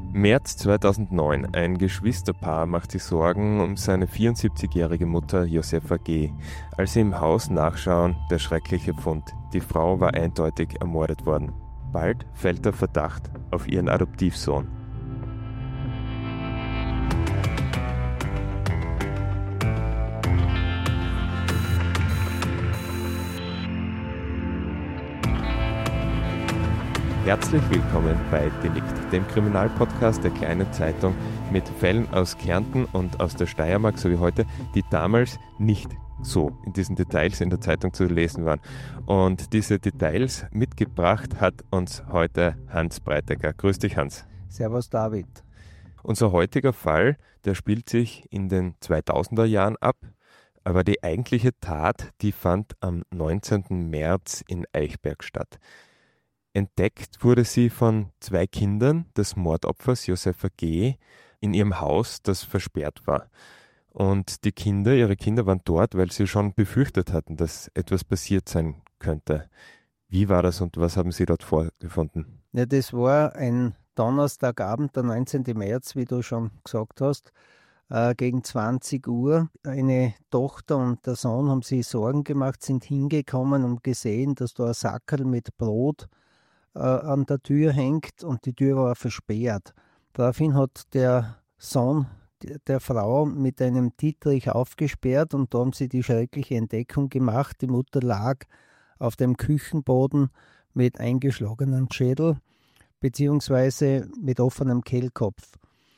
März 2009. Ein Geschwisterpaar macht sich Sorgen um seine 74-jährige Mutter Josefa G. Als sie im Haus nachschauen, der schreckliche Fund. Die Frau war eindeutig ermordet worden. Bald fällt der Verdacht auf ihren Adoptivsohn. Herzlich willkommen bei Delikt, dem Kriminalpodcast der Kleinen Zeitung mit Fällen aus Kärnten und aus der Steiermark, so wie heute, die damals nicht so in diesen Details in der Zeitung zu lesen waren. Und diese Details mitgebracht hat uns heute Hans Breitegger. Grüß dich, Hans. Servus, David. Unser heutiger Fall, der spielt sich in den 2000er Jahren ab, aber die eigentliche Tat, die fand am 19. März in Eichberg statt. Entdeckt wurde sie von zwei Kindern des Mordopfers Josefa G. in ihrem Haus, das versperrt war. Und ihre Kinder waren dort, weil sie schon befürchtet hatten, dass etwas passiert sein könnte. Wie war das und was haben Sie dort vorgefunden? Ja, das war ein Donnerstagabend, der 19. März, wie du schon gesagt hast, gegen 20 Uhr. Eine Tochter und der Sohn haben sich Sorgen gemacht, sind hingekommen und gesehen, dass da ein Sackerl mit Brot an der Tür hängt und die Tür war versperrt. Daraufhin hat der Sohn der Frau mit einem Dietrich aufgesperrt und da haben sie die schreckliche Entdeckung gemacht. Die Mutter lag auf dem Küchenboden mit eingeschlagenem Schädel beziehungsweise mit offenem Kehlkopf.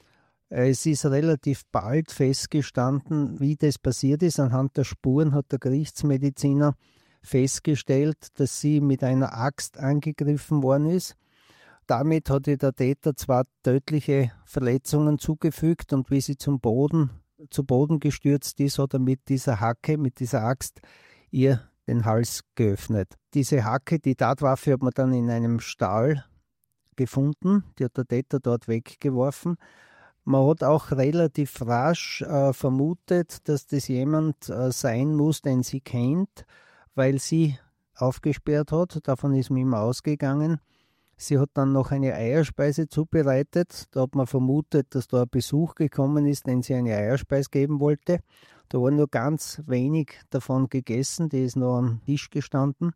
Es ist relativ bald festgestanden, wie das passiert ist. Anhand der Spuren hat der Gerichtsmediziner festgestellt, dass sie mit einer Axt angegriffen worden ist. Damit hat ihr der Täter zwar tödliche Verletzungen zugefügt und wie sie zu Boden gestürzt ist, hat er mit dieser Hacke, mit dieser Axt ihr den Hals geöffnet. Diese Hacke, die Tatwaffe hat man dann in einem Stall gefunden, die hat der Täter dort weggeworfen. Man hat auch relativ rasch vermutet, dass das jemand sein muss, den sie kennt, weil sie aufgesperrt hat. Davon ist man immer ausgegangen. Sie hat dann noch eine Eierspeise zubereitet. Da hat man vermutet, dass da ein Besuch gekommen ist, den sie eine Eierspeise geben wollte. Da war nur ganz wenig davon gegessen, die ist noch am Tisch gestanden.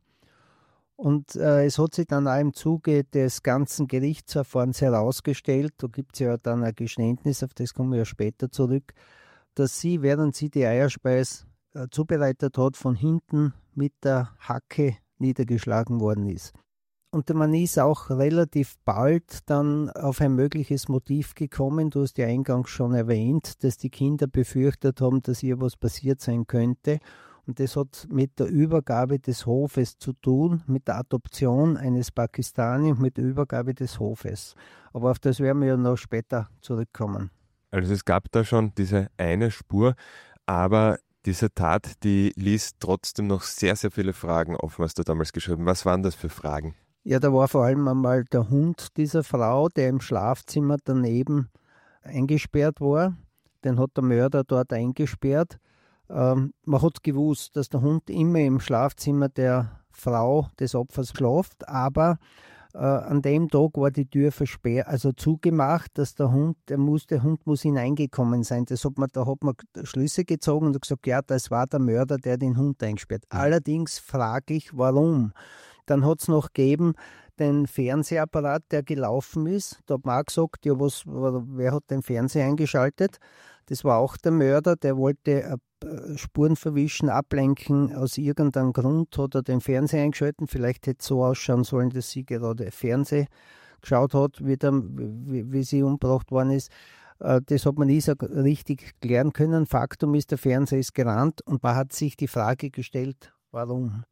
Und es hat sich dann auch im Zuge des ganzen Gerichtsverfahrens herausgestellt, da gibt es ja dann ein Geständnis, auf das kommen wir ja später zurück, dass sie, während sie die Eierspeise zubereitet hat, von hinten mit der Hacke niedergeschlagen worden ist. Und man ist auch relativ bald dann auf ein mögliches Motiv gekommen. Du hast ja eingangs schon erwähnt, dass die Kinder befürchtet haben, dass ihr was passiert sein könnte. Und das hat mit der Übergabe des Hofes zu tun, mit der Adoption eines Pakistani und mit der Übergabe des Hofes. Aber auf das werden wir ja noch später zurückkommen. Also es gab da schon diese eine Spur, aber diese Tat, die ließ trotzdem noch sehr, sehr viele Fragen offen, hast du damals geschrieben. Was waren das für Fragen? Ja, da war vor allem einmal der Hund dieser Frau, der im Schlafzimmer daneben eingesperrt war. Den hat der Mörder dort eingesperrt. Man hat gewusst, dass der Hund immer im Schlafzimmer der Frau des Opfers schläft, aber an dem Tag war die Tür versperrt, also zugemacht, dass der Hund muss hineingekommen sein. Da hat man Schlüsse gezogen und gesagt, ja, das war der Mörder, der den Hund einsperrt. Allerdings frage ich, warum? Dann hat es noch gegeben den Fernsehapparat, der gelaufen ist. Da hat man auch gesagt, ja, wer hat den Fernseher eingeschaltet? Das war auch der Mörder, der wollte Spuren verwischen, ablenken. Aus irgendeinem Grund hat er den Fernseher eingeschaltet. Vielleicht hätte es so ausschauen sollen, dass sie gerade Fernsehen geschaut hat, wie sie umgebracht worden ist. Das hat man nie so richtig klären können. Faktum ist, der Fernseher ist gerannt und man hat sich die Frage gestellt, warum?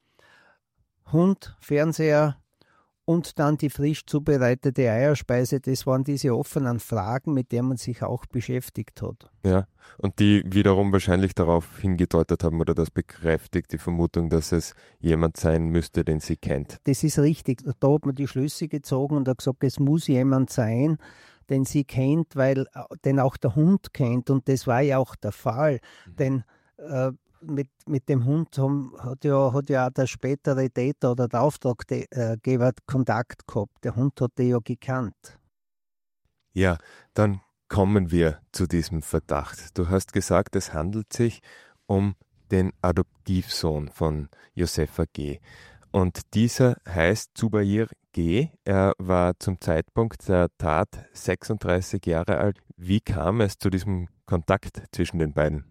Hund, Fernseher und dann die frisch zubereitete Eierspeise, das waren diese offenen Fragen, mit denen man sich auch beschäftigt hat. Ja, und die wiederum wahrscheinlich darauf hingedeutet haben oder das bekräftigt, die Vermutung, dass es jemand sein müsste, den sie kennt. Das ist richtig. Da hat man die Schlüsse gezogen und hat gesagt, es muss jemand sein, den sie kennt, den auch der Hund kennt. Und das war ja auch der Fall, denn mit dem Hund hat ja auch der spätere Täter oder der Auftraggeber Kontakt gehabt. Der Hund hat den ja gekannt. Ja, dann kommen wir zu diesem Verdacht. Du hast gesagt, es handelt sich um den Adoptivsohn von Josefa G. Und dieser heißt Zubair G. Er war zum Zeitpunkt der Tat 36 Jahre alt. Wie kam es zu diesem Kontakt zwischen den beiden?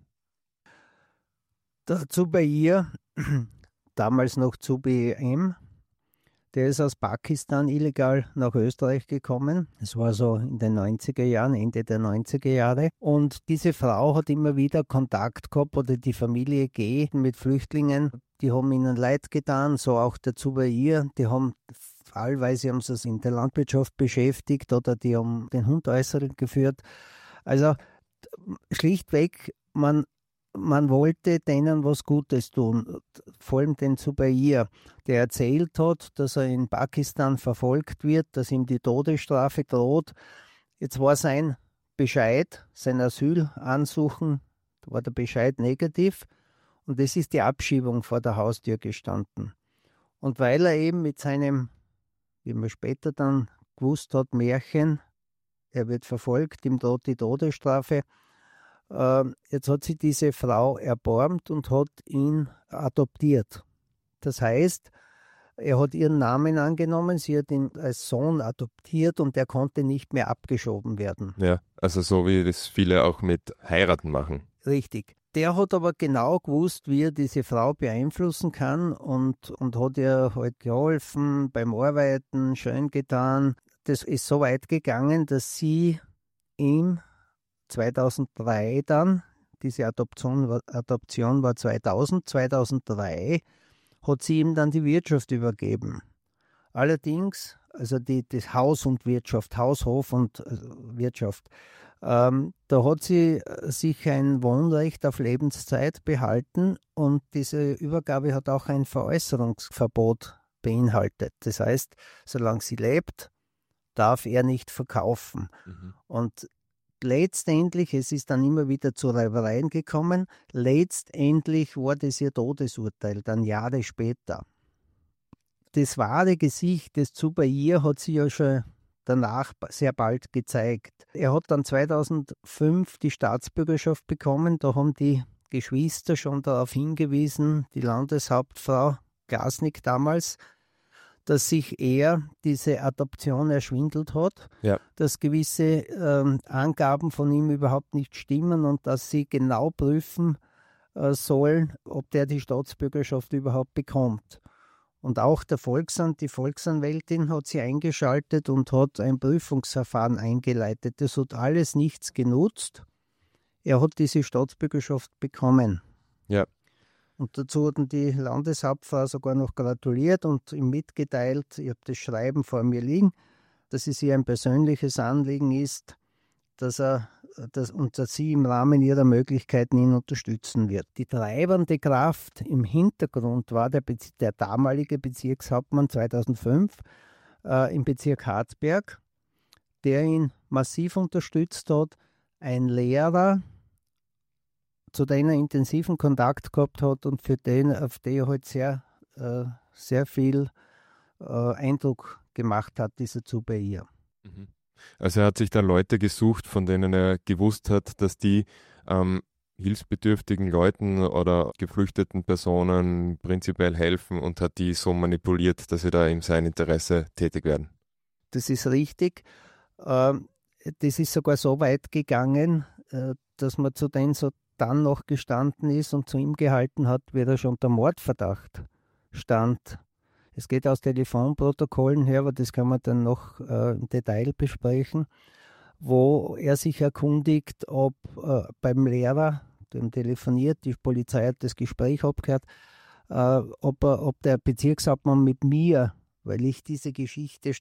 Der Zubair, damals noch Zubair, der ist aus Pakistan illegal nach Österreich gekommen. Es war so in den 90er Jahren, Ende der 90er Jahre. Und diese Frau hat immer wieder Kontakt gehabt, oder die Familie G. mit Flüchtlingen. Die haben ihnen leid getan, so auch der Zubair. Die haben fallweise haben sie es in der Landwirtschaft beschäftigt oder die haben den Hund äußerlich geführt. Also schlichtweg, man wollte denen was Gutes tun, vor allem den Zubair, der erzählt hat, dass er in Pakistan verfolgt wird, dass ihm die Todesstrafe droht. Jetzt war sein Bescheid, sein Asylansuchen, da war der Bescheid negativ und es ist die Abschiebung vor der Haustür gestanden. Und weil er eben mit seinem, wie man später dann gewusst hat, Märchen, er wird verfolgt, ihm droht die Todesstrafe. Jetzt hat sich diese Frau erbarmt und hat ihn adoptiert. Das heißt, er hat ihren Namen angenommen, sie hat ihn als Sohn adoptiert und er konnte nicht mehr abgeschoben werden. Ja, also so wie das viele auch mit Heiraten machen. Richtig. Der hat aber genau gewusst, wie er diese Frau beeinflussen kann und hat ihr halt geholfen beim Arbeiten, schön getan. Das ist so weit gegangen, dass sie ihm 2003 dann, diese Adoption war 2003, hat sie ihm dann die Wirtschaft übergeben. Allerdings, also das Haus und Wirtschaft, Haus, Hof und Wirtschaft, da hat sie sich ein Wohnrecht auf Lebenszeit behalten und diese Übergabe hat auch ein Veräußerungsverbot beinhaltet. Das heißt, solange sie lebt, darf er nicht verkaufen. Und letztendlich, es ist dann immer wieder zu Reibereien gekommen, letztendlich war das ihr Todesurteil, dann Jahre später. Das wahre Gesicht des Zubair hat sie ja schon danach sehr bald gezeigt. Er hat dann 2005 die Staatsbürgerschaft bekommen, da haben die Geschwister schon darauf hingewiesen, die Landeshauptfrau Glasnick damals, dass sich er diese Adoption erschwindelt hat, Ja. dass gewisse Angaben von ihm überhaupt nicht stimmen und dass sie genau prüfen sollen, ob der die Staatsbürgerschaft überhaupt bekommt. Und auch der die Volksanwältin hat sie eingeschaltet und hat ein Prüfungsverfahren eingeleitet. Das hat alles nichts genutzt. Er hat diese Staatsbürgerschaft bekommen. Ja. Und dazu hatten die Landeshauptfrau sogar noch gratuliert und ihm mitgeteilt, ich habe das Schreiben vor mir liegen, dass es ihr ein persönliches Anliegen ist, dass sie im Rahmen ihrer Möglichkeiten ihn unterstützen wird. Die treibende Kraft im Hintergrund war der damalige Bezirkshauptmann 2005 im Bezirk Harzberg, der ihn massiv unterstützt hat, ein Lehrer, zu dem er intensiven Kontakt gehabt hat und auf den er halt sehr viel Eindruck gemacht hat, dieser Zubair. Also er hat sich da Leute gesucht, von denen er gewusst hat, dass die hilfsbedürftigen Leuten oder geflüchteten Personen prinzipiell helfen und hat die so manipuliert, dass sie da in sein Interesse tätig werden. Das ist richtig. Das ist sogar so weit gegangen, dass man zu denen so dann noch gestanden ist und zu ihm gehalten hat, wie er schon unter Mordverdacht stand. Es geht aus Telefonprotokollen her, aber das kann man dann noch im Detail besprechen, wo er sich erkundigt, ob beim Lehrer, dem telefoniert, die Polizei hat das Gespräch abgehört, ob der Bezirkshauptmann mit mir, weil ich diese Geschichte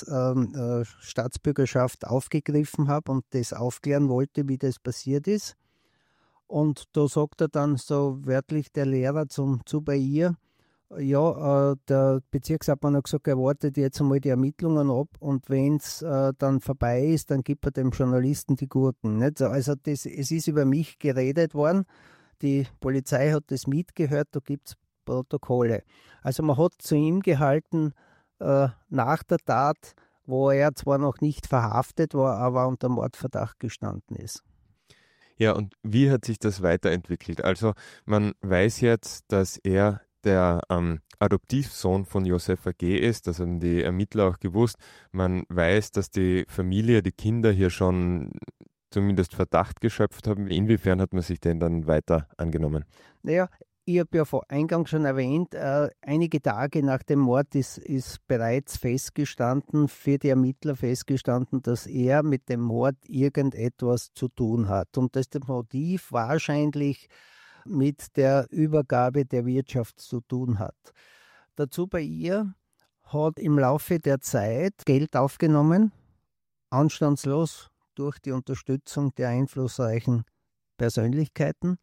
Staatsbürgerschaft aufgegriffen habe und das aufklären wollte, wie das passiert ist. Und da sagt er dann so wörtlich der Lehrer zum Zubair, ja, der Bezirkshauptmann hat gesagt, er wartet jetzt einmal die Ermittlungen ab und wenn es dann vorbei ist, dann gibt er dem Journalisten die Gurken. Nicht? Also es ist über mich geredet worden, die Polizei hat das mitgehört, da gibt es Protokolle. Also man hat zu ihm gehalten nach der Tat wo er zwar noch nicht verhaftet war, aber unter Mordverdacht gestanden ist. Ja, und wie hat sich das weiterentwickelt? Also man weiß jetzt, dass er der Adoptivsohn von Josefa G. ist, das haben die Ermittler auch gewusst. Man weiß, dass die Familie, die Kinder hier schon zumindest Verdacht geschöpft haben. Inwiefern hat man sich denn dann weiter angenommen? Naja, ich habe ja eingangs schon erwähnt, einige Tage nach dem Mord ist bereits festgestanden, für die Ermittler festgestanden, dass er mit dem Mord irgendetwas zu tun hat und dass das Motiv wahrscheinlich mit der Übergabe der Wirtschaft zu tun hat. Dazu bei ihr hat im Laufe der Zeit Geld aufgenommen, anstandslos durch die Unterstützung der einflussreichen Persönlichkeiten,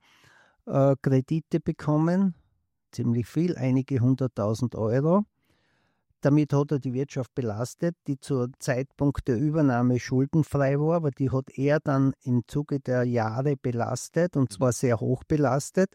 Kredite bekommen, ziemlich viel, einige 100.000 Euro. Damit hat er die Wirtschaft belastet, die zum Zeitpunkt der Übernahme schuldenfrei war, aber die hat er dann im Zuge der Jahre belastet, und zwar sehr hoch belastet,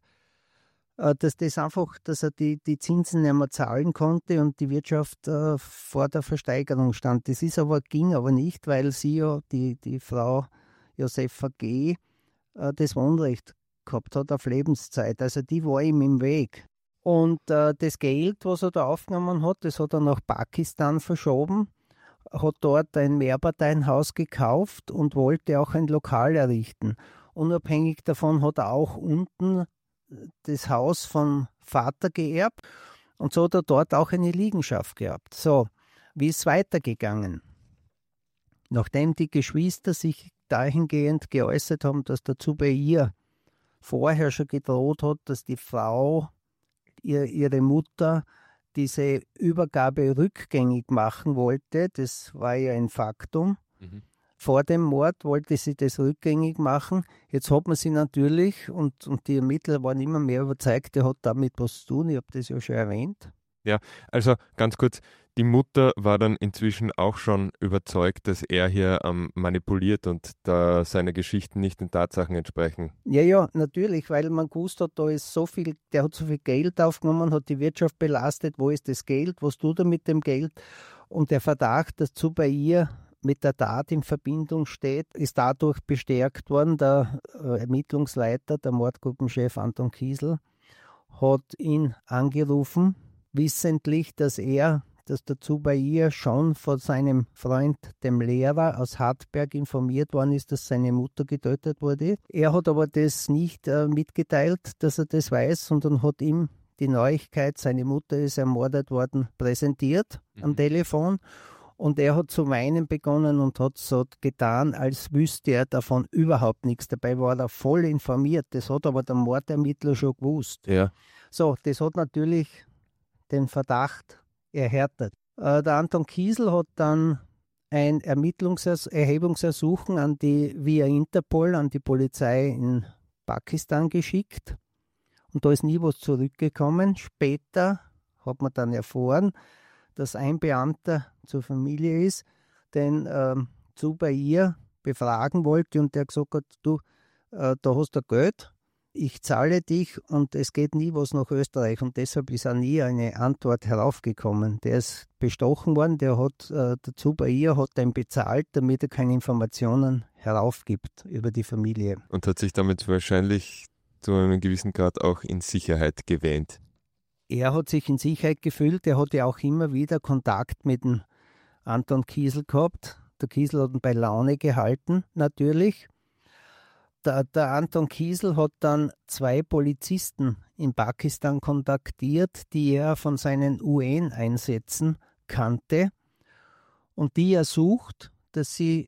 dass er die Zinsen nicht mehr zahlen konnte und die Wirtschaft vor der Versteigerung stand. Ging aber nicht, weil sie ja, die Frau Josefa G., das Wohnrecht gehabt hat auf Lebenszeit. Also die war ihm im Weg. Und das Geld, was er da aufgenommen hat, das hat er nach Pakistan verschoben, hat dort ein Mehrparteienhaus gekauft und wollte auch ein Lokal errichten. Unabhängig davon hat er auch unten das Haus vom Vater geerbt und so hat er dort auch eine Liegenschaft gehabt. So, wie ist es weitergegangen? Nachdem die Geschwister sich dahingehend geäußert haben, dass dazu bei ihr vorher schon gedroht hat, dass die Frau, ihre Mutter, diese Übergabe rückgängig machen wollte, das war ja ein Faktum. Vor dem Mord wollte sie das rückgängig machen. Jetzt hat man sie natürlich, und die Ermittler waren immer mehr überzeugt, der hat damit was zu tun. Ich habe das ja schon erwähnt. Ja, also ganz kurz, die Mutter war dann inzwischen auch schon überzeugt, dass er hier manipuliert und da seine Geschichten nicht den Tatsachen entsprechen. Ja, natürlich, weil man gewusst hat, da ist so viel, der hat so viel Geld aufgenommen, hat die Wirtschaft belastet, wo ist das Geld, was tut er mit dem Geld? Und der Verdacht, dass zu bei ihr mit der Tat in Verbindung steht, ist dadurch bestärkt worden. Der Ermittlungsleiter, der Mordgruppenchef Anton Kiesel, hat ihn angerufen, wissentlich, dass dazu bei ihr schon von seinem Freund, dem Lehrer aus Hartberg, informiert worden ist, dass seine Mutter getötet wurde. Er hat aber das nicht mitgeteilt, dass er das weiß, sondern hat ihm die Neuigkeit, seine Mutter ist ermordet worden, präsentiert am Telefon. Und er hat zu weinen begonnen und hat so getan, als wüsste er davon überhaupt nichts. Dabei war er voll informiert. Das hat aber der Mordermittler schon gewusst. Ja. So, das hat natürlich den Verdacht erhärtet. Der Anton Kiesel hat dann ein Erhebungsersuchen via Interpol an die Polizei in Pakistan geschickt. Und da ist nie was zurückgekommen. Später hat man dann erfahren, dass ein Beamter zur Familie ist, den zu bei ihr befragen wollte und der gesagt hat, du, da hast du Geld, ich zahle dich und es geht nie was nach Österreich und deshalb ist auch nie eine Antwort heraufgekommen. Der ist bestochen worden, der hat dazu bei ihr, hat ihn bezahlt, damit er keine Informationen heraufgibt über die Familie. Und hat sich damit wahrscheinlich zu einem gewissen Grad auch in Sicherheit gewähnt. Er hat sich in Sicherheit gefühlt, er hatte auch immer wieder Kontakt mit dem Anton Kiesel gehabt. Der Kiesel hat ihn bei Laune gehalten, natürlich. Der Anton Kiesel hat dann 2 Polizisten in Pakistan kontaktiert, die er von seinen UN-Einsätzen kannte und die ersucht, dass sie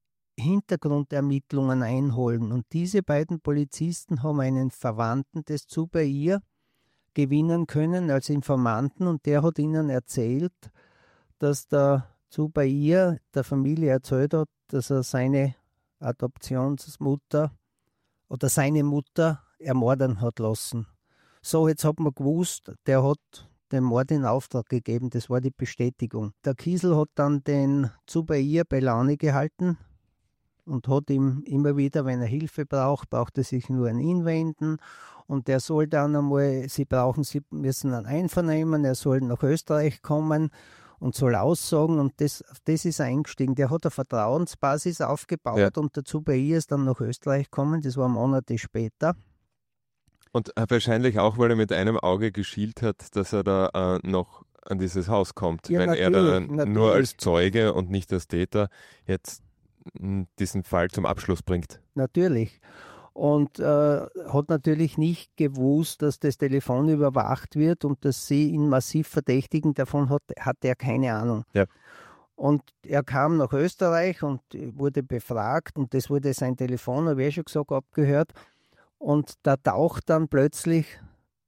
Hintergrundermittlungen einholen. Und diese beiden Polizisten haben einen Verwandten des zu bei ihr gewinnen können als Informanten und der hat ihnen erzählt, dass der zu bei ihr der Familie erzählt hat, dass er seine Adoptionsmutter oder seine Mutter ermorden hat lassen. So, jetzt hat man gewusst, der hat den Mord in Auftrag gegeben, das war die Bestätigung. Der Kiesel hat dann den zu bei ihr bei Laune gehalten und hat ihm immer wieder, wenn er Hilfe braucht er sich nur an ihn wenden und der soll dann einmal, sie müssen ein Einvernehmen, er soll nach Österreich kommen und soll aussagen und das ist eingestiegen. Der hat eine Vertrauensbasis aufgebaut und dazu bei ihr ist dann nach Österreich gekommen, das war Monate später. Und wahrscheinlich auch, weil er mit einem Auge geschielt hat, dass er da noch an dieses Haus kommt, Ja, weil er da nur natürlich. als Zeuge und nicht als Täter jetzt diesen Fall zum Abschluss bringt. Natürlich. Und hat natürlich nicht gewusst, dass das Telefon überwacht wird und dass sie ihn massiv verdächtigen. Davon hat er keine Ahnung. Ja. Und er kam nach Österreich und wurde befragt und das wurde sein Telefon, habe ich schon gesagt, abgehört. Und da taucht dann plötzlich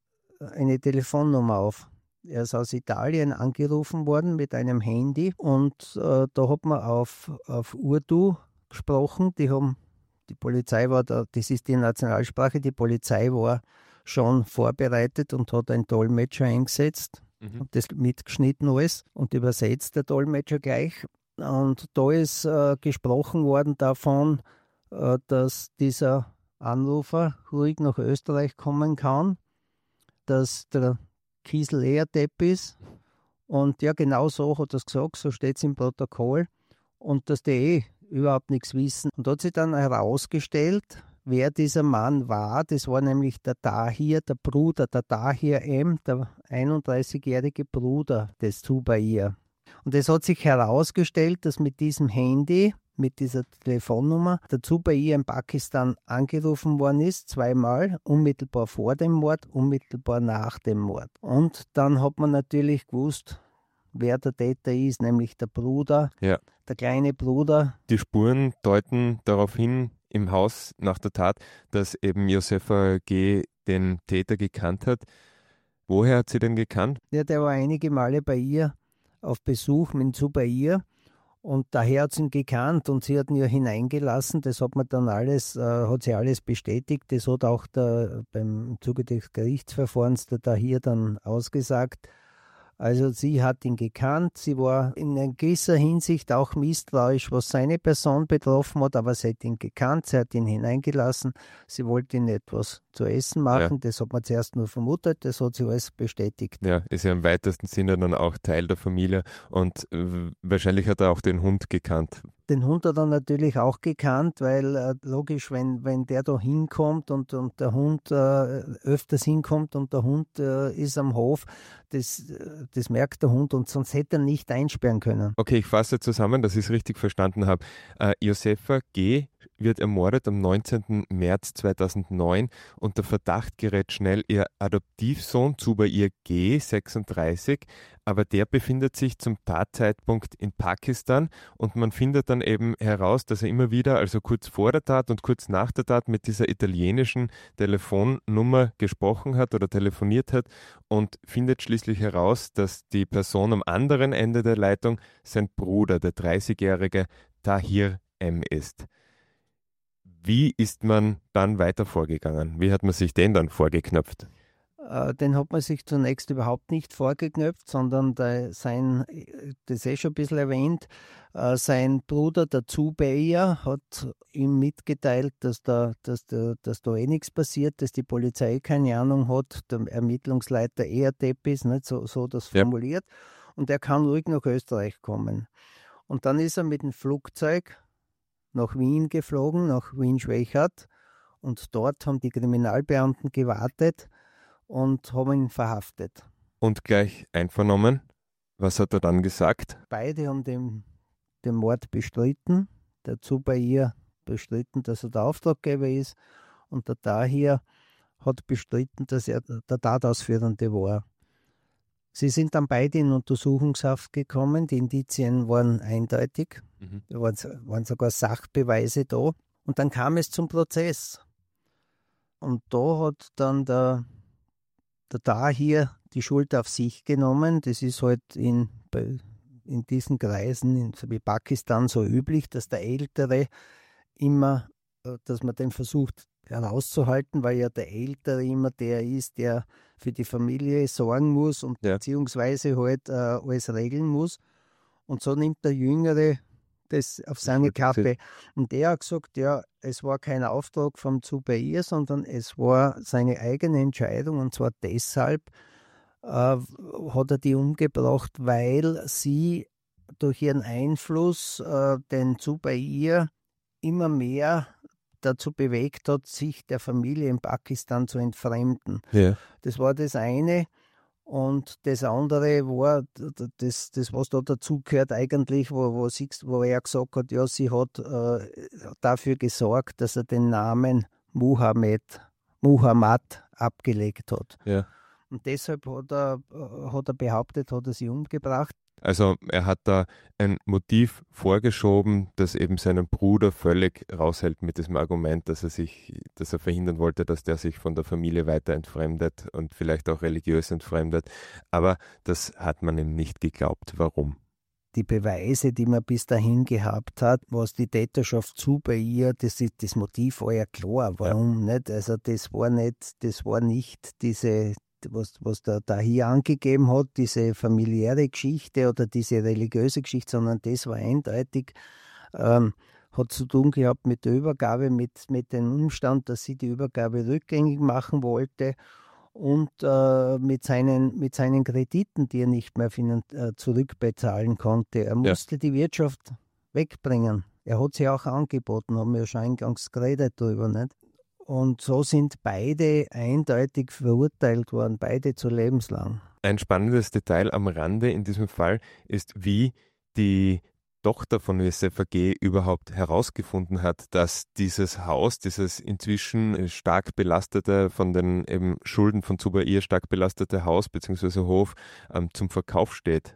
eine Telefonnummer auf. Er ist aus Italien angerufen worden mit einem Handy und da hat man auf Urdu gesprochen. Die Polizei war da, das ist die Nationalsprache, die Polizei war schon vorbereitet und hat einen Dolmetscher eingesetzt und das mitgeschnitten alles und übersetzt der Dolmetscher gleich. Und da ist gesprochen worden davon, dass dieser Anrufer ruhig nach Österreich kommen kann, dass der Kiesel Ehrdepp ist und ja, genau so hat er es gesagt, so steht es im Protokoll und dass die überhaupt nichts wissen. Und da hat sich dann herausgestellt, wer dieser Mann war. Das war nämlich der Tahir, der Bruder, der Tahir M., der 31-jährige Bruder des Zubair. Und es hat sich herausgestellt, dass mit diesem Handy, mit dieser Telefonnummer, der Zubair in Pakistan angerufen worden ist, zweimal, unmittelbar vor dem Mord, unmittelbar nach dem Mord. Und dann hat man natürlich gewusst, wer der Täter ist, nämlich der Bruder, der kleine Bruder. Die Spuren deuten darauf hin im Haus nach der Tat, dass eben Josefa G. den Täter gekannt hat. Woher hat sie denn gekannt? Ja, der war einige Male bei ihr auf Besuch mit Zubair und daher hat sie ihn gekannt und sie hat ihn ja hineingelassen. Das hat man dann hat sie alles bestätigt. Das hat auch im Zuge des Gerichtsverfahrens der Tahir dann ausgesagt. Also sie hat ihn gekannt, sie war in gewisser Hinsicht auch misstrauisch, was seine Person betroffen hat, aber sie hat ihn gekannt, sie hat ihn hineingelassen, sie wollte ihm etwas zu essen machen, das hat man zuerst nur vermutet, das hat sie alles bestätigt. Ja, ist ja im weitesten Sinne dann auch Teil der Familie und wahrscheinlich hat er auch den Hund gekannt. Den Hund hat er natürlich auch gekannt, weil logisch, wenn der da hinkommt und der Hund öfters hinkommt und der Hund ist am Hof, das merkt der Hund und sonst hätte er nicht einsperren können. Okay, ich fasse zusammen, dass ich es richtig verstanden habe. Josefa G. wird ermordet am 19. März 2009 und der Verdacht gerät schnell ihr Adoptivsohn Zubair G. 36, aber der befindet sich zum Tatzeitpunkt in Pakistan und man findet dann eben heraus, dass er immer wieder, also kurz vor der Tat und kurz nach der Tat, mit dieser italienischen Telefonnummer gesprochen hat oder telefoniert hat und findet schließlich heraus, dass die Person am anderen Ende der Leitung sein Bruder, der 30-jährige Tahir M. ist. Wie ist man dann weiter vorgegangen? Wie hat man sich den dann vorgeknöpft? Den hat man sich zunächst überhaupt nicht vorgeknöpft, sondern das ist schon ein bisschen erwähnt, sein Bruder, der Zubair, hat ihm mitgeteilt, dass da nichts passiert, dass die Polizei keine Ahnung hat, der Ermittlungsleiter Ehrdepp ist, nicht so das formuliert, und er kann ruhig nach Österreich kommen. Und dann ist er mit dem Flugzeug nach Wien geflogen, nach Wien-Schwechat, und dort haben die Kriminalbeamten gewartet und haben ihn verhaftet. Und gleich einvernommen? Was hat er dann gesagt? Beide haben den Mord bestritten. Der Zubair bestritten, dass er der Auftraggeber ist, und der Tahir hat bestritten, dass er der Tatausführende war. Sie sind dann beide in Untersuchungshaft gekommen. Die Indizien waren eindeutig. Da waren sogar Sachbeweise da. Und dann kam es zum Prozess. Und da hat dann der Tahir die Schuld auf sich genommen. Das ist halt in diesen Kreisen, wie Pakistan, so üblich, dass der Ältere immer, dass man den versucht herauszuhalten, weil ja der Ältere immer der ist, der für die Familie sorgen muss und beziehungsweise halt alles regeln muss. Und so nimmt der Jüngere das auf seine Kappe. Und der hat gesagt, ja, es war kein Auftrag vom Zubair, sondern es war seine eigene Entscheidung, und zwar deshalb, hat er die umgebracht, weil sie durch ihren Einfluss den Zubair immer mehr dazu bewegt hat, sich der Familie in Pakistan zu entfremden. Ja. Das war das eine. Und das andere war, das was da dazugehört eigentlich, wo er gesagt hat, ja, sie hat dafür gesorgt, dass er den Namen Muhammad abgelegt hat. Ja. Und deshalb hat er behauptet, hat er sie umgebracht. Also er hat da ein Motiv vorgeschoben, das eben seinen Bruder völlig raushält mit diesem Argument, dass er verhindern wollte, dass der sich von der Familie weiter entfremdet und vielleicht auch religiös entfremdet. Aber das hat man ihm nicht geglaubt. Warum? Die Beweise, die man bis dahin gehabt hat, was die Täterschaft Zubair, das Motiv war ja klar. Warum nicht? Also das war nicht diese, was da hier angegeben hat, diese familiäre Geschichte oder diese religiöse Geschichte, sondern das war eindeutig, hat zu tun gehabt mit der Übergabe, mit dem Umstand, dass sie die Übergabe rückgängig machen wollte und mit seinen Krediten, die er nicht mehr zurückbezahlen konnte. Er musste die Wirtschaft wegbringen. Er hat sie auch angeboten, haben wir ja schon eingangs geredet darüber, nicht? Und so sind beide eindeutig verurteilt worden, beide zu lebenslang. Ein spannendes Detail am Rande in diesem Fall ist, wie die Tochter von Youssef A.G. überhaupt herausgefunden hat, dass dieses Haus, dieses inzwischen stark belastete, von den eben Schulden von Zubair stark belastete Haus bzw. Hof zum Verkauf steht.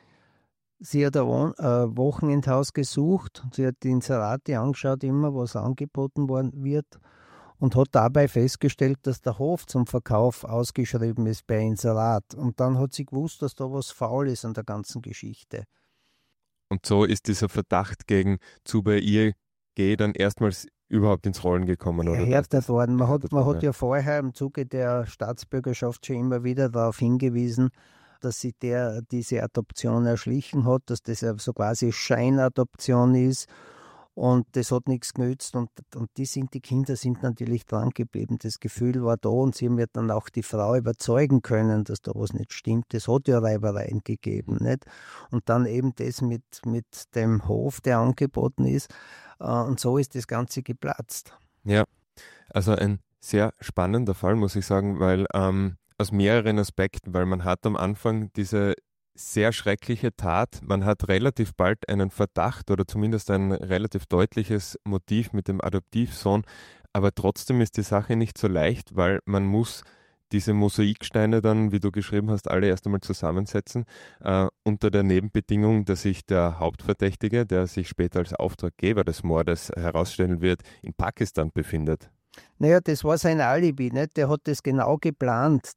Sie hat ein Wochenendhaus gesucht, sie hat die Inserate angeschaut, immer was angeboten worden wird, und hat dabei festgestellt, dass der Hof zum Verkauf ausgeschrieben ist bei Inserat. Und dann hat sie gewusst, dass da was faul ist an der ganzen Geschichte. Und so ist dieser Verdacht gegen Zubair G. dann erstmals überhaupt ins Rollen gekommen, oder? Erhärtet worden. Man hat ja vorher im Zuge der Staatsbürgerschaft schon immer wieder darauf hingewiesen, dass sie diese Adoption erschlichen hat, dass das ja so quasi Scheinadoption ist. Und das hat nichts genützt und die Kinder sind natürlich dran geblieben. Das Gefühl war da und sie haben ja dann auch die Frau überzeugen können, dass da was nicht stimmt. Das hat ja Reibereien gegeben, nicht? Und dann eben das mit dem Hof, der angeboten ist. Und so ist das Ganze geplatzt. Ja, also ein sehr spannender Fall, muss ich sagen, weil aus mehreren Aspekten, weil man hat am Anfang diese sehr schreckliche Tat. Man hat relativ bald einen Verdacht oder zumindest ein relativ deutliches Motiv mit dem Adoptivsohn, aber trotzdem ist die Sache nicht so leicht, weil man muss diese Mosaiksteine dann, wie du geschrieben hast, alle erst einmal zusammensetzen, unter der Nebenbedingung, dass sich der Hauptverdächtige, der sich später als Auftraggeber des Mordes herausstellen wird, in Pakistan befindet. Naja, das war sein Alibi, nicht? Der hat das genau geplant.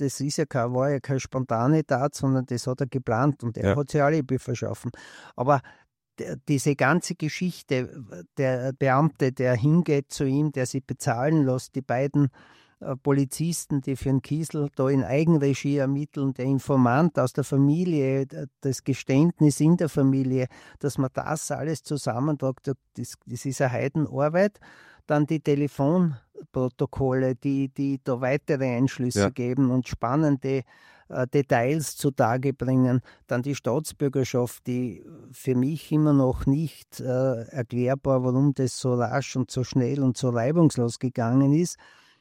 War ja keine spontane Tat, sondern das hat er geplant und er hat sich Alibi verschaffen. Aber diese ganze Geschichte, der Beamte, der hingeht zu ihm, der sich bezahlen lässt, die beiden Polizisten, die für den Kiesel da in Eigenregie ermitteln, der Informant aus der Familie, das Geständnis in der Familie, dass man das alles zusammentragt, das ist eine Heidenarbeit. Dann die Telefonprotokolle, die da weitere Einschlüsse geben und spannende Details zutage bringen. Dann die Staatsbürgerschaft, die für mich immer noch nicht erklärbar, warum das so rasch und so schnell und so reibungslos gegangen ist.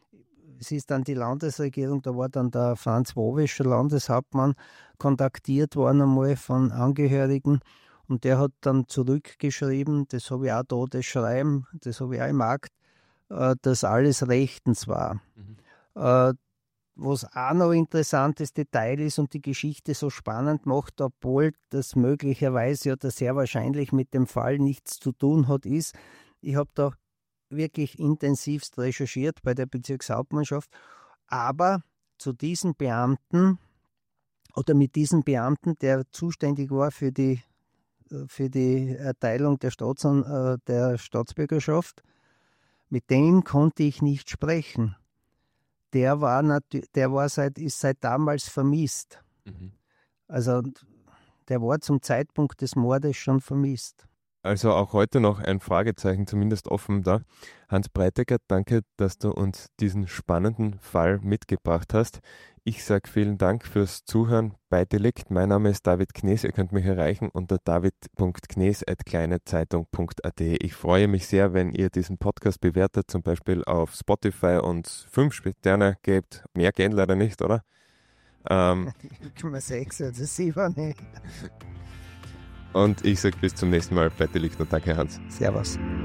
Es ist dann die Landesregierung, da war dann der Franz Wowischer Landeshauptmann kontaktiert worden einmal von Angehörigen. Und der hat dann zurückgeschrieben, das habe ich auch da, das Schreiben, das habe ich auch im Akt, dass alles rechtens war. Was auch noch ein interessantes Detail ist und die Geschichte so spannend macht, obwohl das möglicherweise oder sehr wahrscheinlich mit dem Fall nichts zu tun hat, ist, ich habe da wirklich intensivst recherchiert bei der Bezirkshauptmannschaft, aber zu diesen Beamten oder mit diesem Beamten, der zuständig war für die Erteilung der Staatsbürgerschaft, mit dem konnte ich nicht sprechen. Ist seit damals vermisst. Also der war zum Zeitpunkt des Mordes schon vermisst. Also auch heute noch ein Fragezeichen, zumindest offen da. Hans Breitecker, danke, dass du uns diesen spannenden Fall mitgebracht hast. Ich sage vielen Dank fürs Zuhören bei Delikt. Mein Name ist David Knees. Ihr könnt mich erreichen unter david.knees@kleinezeitung.at. Ich freue mich sehr, wenn ihr diesen Podcast bewertet, zum Beispiel auf Spotify und 5 Sterne gebt. Mehr gehen leider nicht, oder? Kann man 6 oder 7 nicht. Und ich sage bis zum nächsten Mal bei Delikt und danke, Hans. Servus.